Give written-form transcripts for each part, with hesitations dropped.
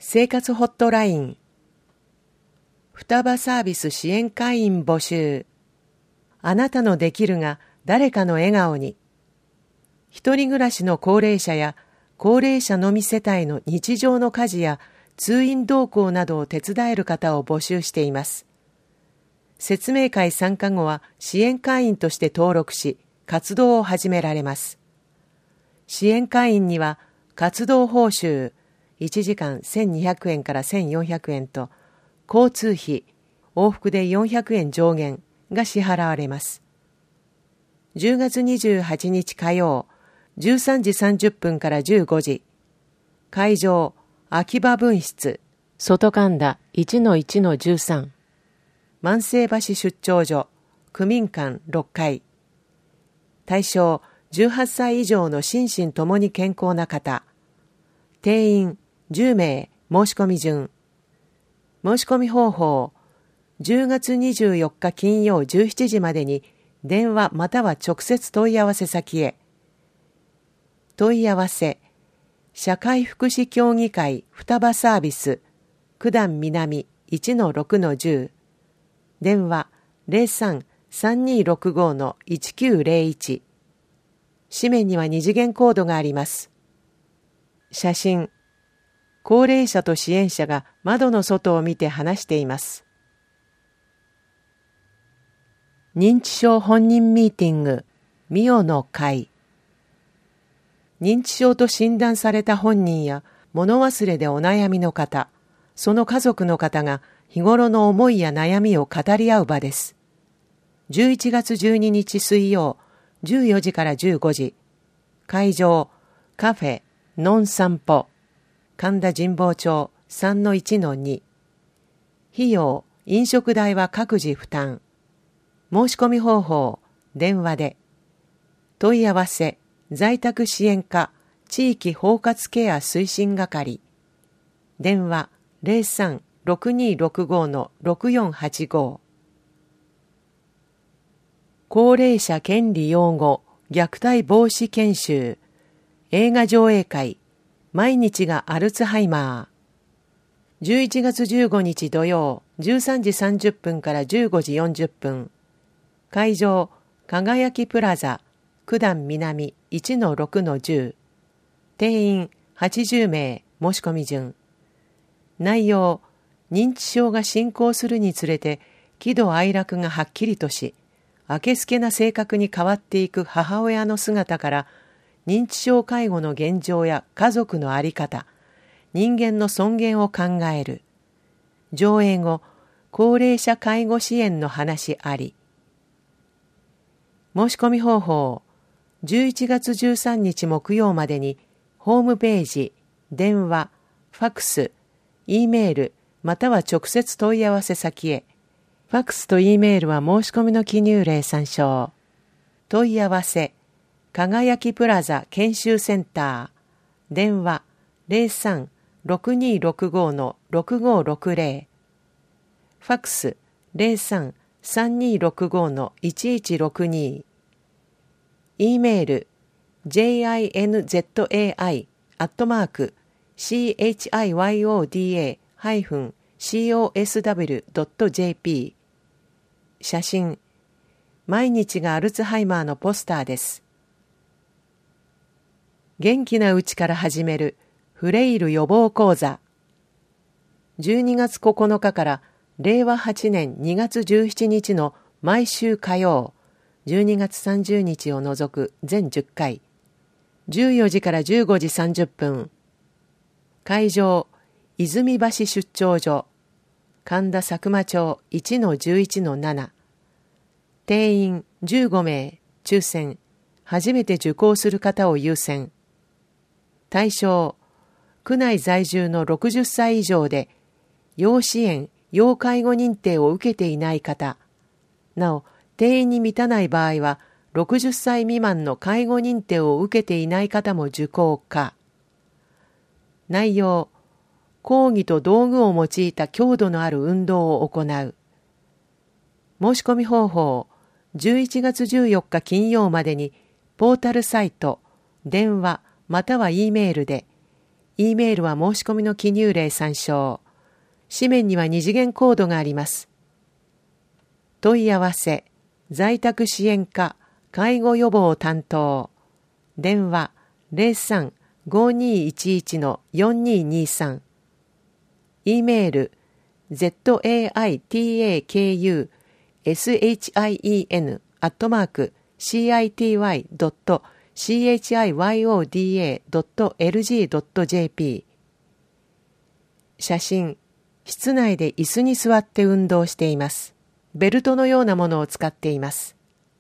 生活ホットライン。双葉サービス支援会員募集。あなたのできるが誰かの笑顔に。一人暮らしの高齢者や高齢者のみ世帯の日常の家事や通院同行などを手伝える方を募集しています。説明会参加後は支援会員として登録し、活動を始められます。支援会員には活動報酬1時間1200円から1400円と、交通費往復で400円上限が支払われます。10月28日火曜、13時30分から15時。会場、秋葉分室、外神田 1-1-13。万世橋出張所、区民館6階。対象、18歳以上の心身ともに健康な方。定員、10名、申し込み順。申し込み方法、10月24日金曜17時までに電話または直接問い合わせ先へ。問い合わせ、社会福祉協議会双葉サービス、九段南 1-6-10。電話 03-3265-1901。紙面には二次元コードがあります。写真、高齢者と支援者が窓の外を見て話しています。認知症本人ミーティング、ミオの会。認知症と診断された本人や物忘れでお悩みの方、その家族の方が日頃の思いや悩みを語り合う場です。11月12日水曜、14時から15時。会場、カフェ、ノン散歩。神田神保町 3-1-2。費用、飲食代は各自負担。申し込み方法、電話で。問い合わせ、在宅支援課、地域包括ケア推進係。電話、03-6265-6485。高齢者権利擁護、虐待防止研修。映画上映会。毎日がアルツハイマー。11月15日土曜、13時30分から15時40分。会場、輝きプラザ、九段南 1-6-10。定員80名、申し込み順。内容、認知症が進行するにつれて、喜怒哀楽がはっきりとし、あけすけな性格に変わっていく母親の姿から、認知症介護の現状や家族の在り方、人間の尊厳を考える。上映後、高齢者介護支援の話あり。申し込み方法、11月13日木曜までに、ホームページ、電話、ファクス、Eメール、または直接問い合わせ先へ。ファクスと Eメールは申し込みの記入例参照。問い合わせ、輝きプラザ研修センター。電話 03-6265-6560。ファクス 03-3265-1162。Eメール jinzai@chiyoda-cosw.jp。 写真、毎日がアルツハイマーのポスターです。元気なうちから始めるフレイル予防講座。12月9日から令和8年2月17日の毎週火曜、12月30日を除く全10回、14時から15時30分。会場、泉橋出張所、神田佐久間町 1-11-7。定員15名、抽選、初めて受講する方を優先。対象、区内在住の60歳以上で、要支援・要介護認定を受けていない方。なお、定員に満たない場合は、60歳未満の介護認定を受けていない方も受講可。内容、講義と道具を用いた強度のある運動を行う。申し込み方法、11月14日金曜までに、ポータルサイト、電話、または E メールで、 E メールは申し込みの記入例参照。紙面には2次元コードがあります。問い合わせ、在宅支援課、介護予防担当。電話03-5211-4223。E メール、zaitakushin@city.chiyoda.lg.jp。 写真、室内で椅子に座って運動しています。ベルトのようなものを使っています。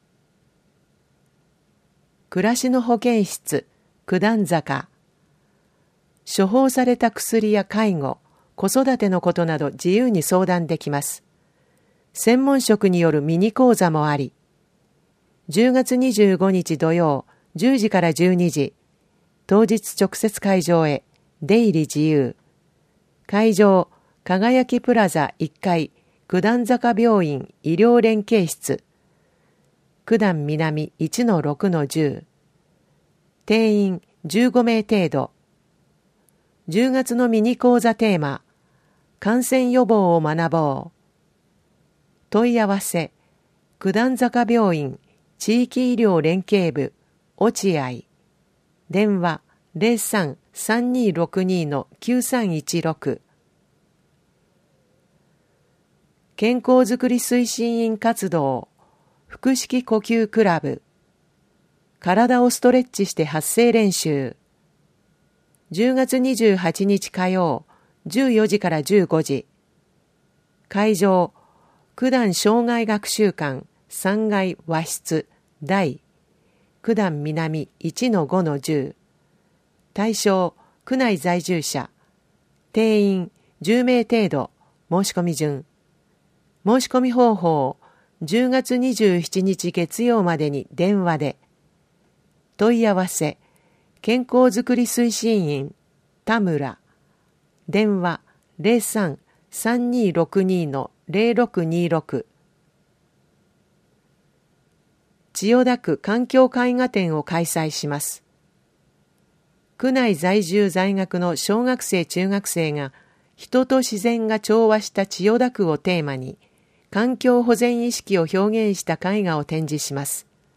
暮らしの保健室、九段坂。処方された薬や介護、子育てのことなど自由に相談できます。専門職によるミニ講座もあり、10月25日土曜10時から12時、当日直接会場へ、出入り自由。会場、輝きプラザ1階、九段坂病院医療連携室。九段南 1-6-10。定員15名程度。10月のミニ講座テーマ、感染予防を学ぼう。問い合わせ、九段坂病院地域医療連携部、落合。電話03-3262-9316。健康づくり推進員活動、腹式呼吸クラブ。体をストレッチして発声練習。10月28日火曜、14時から15時。会場、九段障害学習館3階和室大、九段南 1-5-10。対象、区内在住者。定員10名程度。申し込み順。申し込み方法、10月27日月曜までに電話で。問い合わせ、健康づくり推進員、田村。電話03-3262-0626。千代田区環境絵画展を開催します。区内在住在学の小学生中学生が人と自然が調和した千代田区をテーマに環境保全意識を表現した絵画を展示します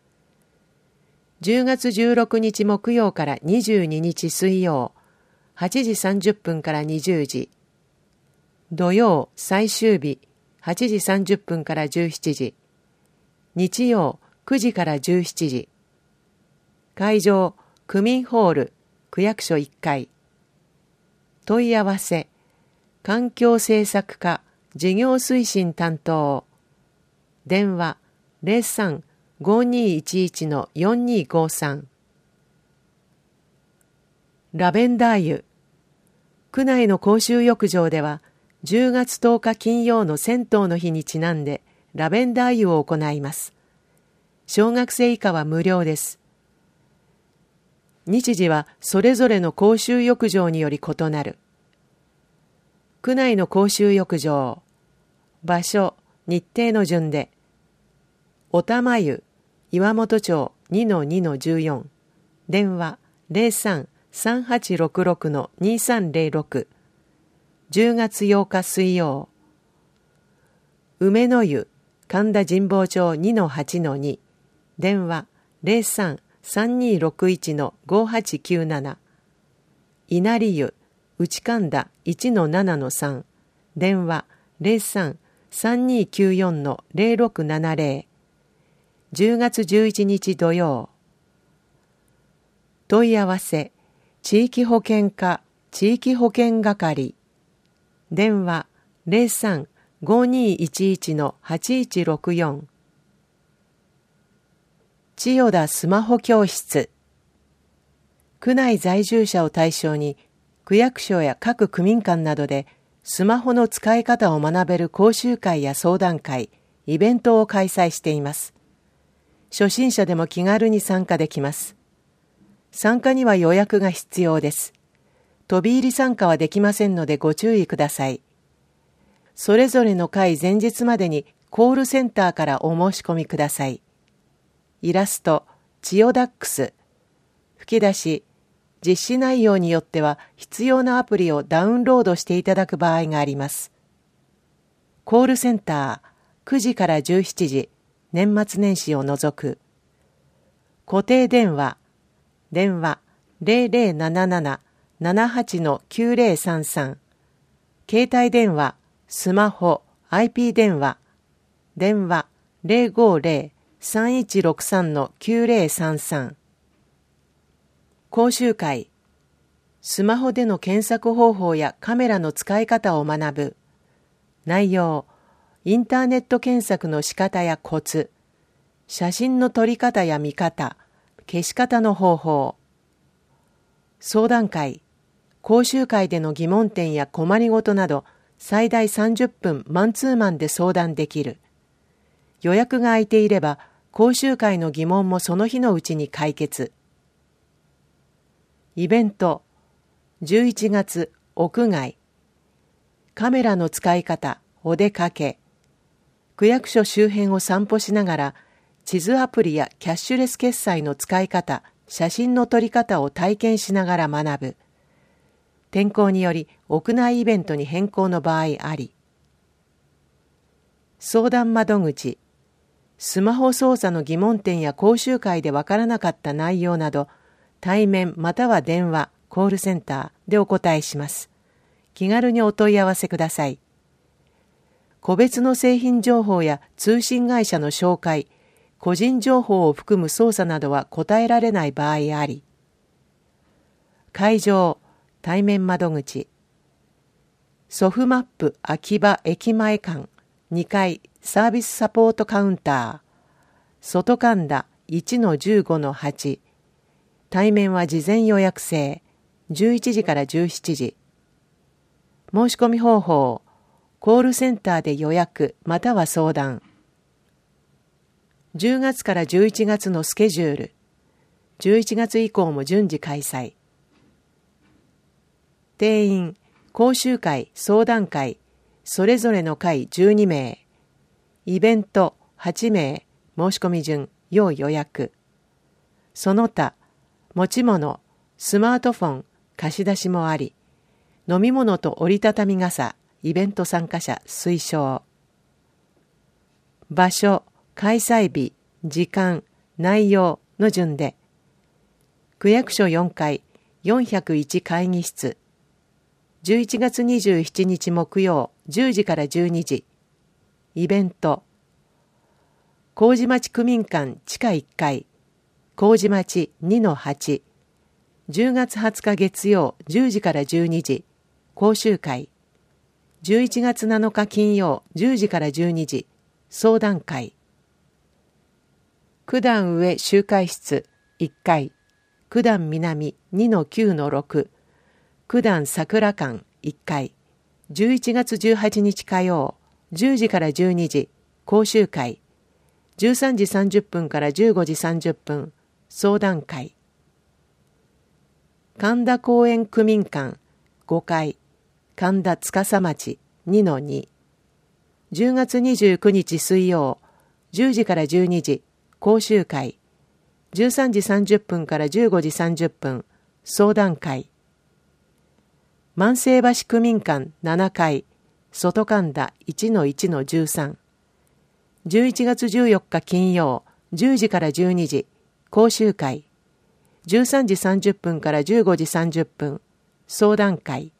。10月16日木曜から22日水曜、8時30分から20時。土曜最終日、8時30分から17時。日曜9時から17時。会場、区民ホール、区役所1階。問い合わせ、環境政策課、事業推進担当。電話03-5211-4253。ラベンダー湯。区内の公衆浴場では10月10日金曜の銭湯の日にちなんでラベンダー湯を行います。小学生以下は無料です。日時はそれぞれの公衆浴場により異なる。区内の公衆浴場。場所、日程の順で。おたま湯、岩本町 2-2-14。電話03-3866-2306。10月8日水曜。梅の湯、神田神保町 2-8-2。電話03-3261-5897。稲荷湯、内神田 1-7-3。電話03-3294-0670。10月11日土曜。問い合わせ、地域保健課、地域保健係。電話03-5211-8164。千代田スマホ教室。区内在住者を対象に、区役所や各区民館などでスマホの使い方を学べる講習会や相談会、イベントを開催しています。初心者でも気軽に参加できます。参加には予約が必要です。飛び入り参加はできませんのでご注意ください。それぞれの会前日までにコールセンターからお申し込みください。イラスト、千代ダックス。吹き出し、 実施内容によっては必要なアプリをダウンロードしていただく場合があります。コールセンター9時から17時、年末年始を除く。固定電話 0077-78-9033。携帯電話、スマホ、IP 電話 050-3163-9033。講習会。スマホでの検索方法やカメラの使い方を学ぶ。内容、インターネット検索の仕方やコツ、写真の撮り方や見方、消し方の方法。相談会。講習会での疑問点や困りごとなど、最大30分マンツーマンで相談できる。予約が空いていれば、講習会の疑問もその日のうちに解決。イベント。11月、屋外。カメラの使い方、お出かけ。区役所周辺を散歩しながら、地図アプリやキャッシュレス決済の使い方、写真の撮り方を体験しながら学ぶ。天候により屋内イベントに変更の場合あり。相談窓口。スマホ操作の疑問点や講習会でわからなかった内容など、対面または電話、コールセンターでお答えします。気軽にお問い合わせください。個別の製品情報や通信会社の紹介、個人情報を含む操作などは答えられない場合あり。会場、対面窓口。ソフマップ秋葉駅前間2階サービスサポートカウンター。外神田 1-15-8。対面は事前予約制。11時から17時。申し込み方法。コールセンターで予約または相談。10月から11月のスケジュール。11月以降も順次開催。定員、講習会、相談会、それぞれの会12名。イベント8名。申し込み順、要予約。その他、持ち物、スマートフォン、貸し出しもあり。飲み物と折りたたみ傘、イベント参加者推奨。場所、開催日、時間、内容の順で。区役所4階、401会議室。11月27日木曜10時から12時。イベント。麹町区民館地下1階。麹町 2-8。10月20日月曜10時から12時。講習会。11月7日金曜10時から12時。相談会。九段上集会室1階。九段南 2-9-6。九段桜館1階。11月18日火曜10時から12時。講習会。13時30分から15時30分。相談会。神田公園区民館5階。神田司町 2-2。10月29日水曜10時から12時。講習会。13時30分から15時30分。相談会。万世橋区民館7階。外神田 1-1-13。11月14日金曜10時から12時。講習会。13時30分から15時30分。相談会。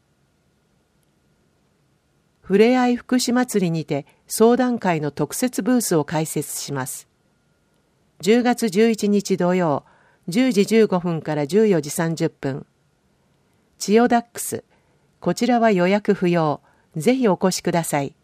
ふれあい福祉祭りにて相談会の特設ブースを開設します。10月11日土曜10時15分から14時30分。千代ダックス。こちらは予約不要。ぜひお越しください。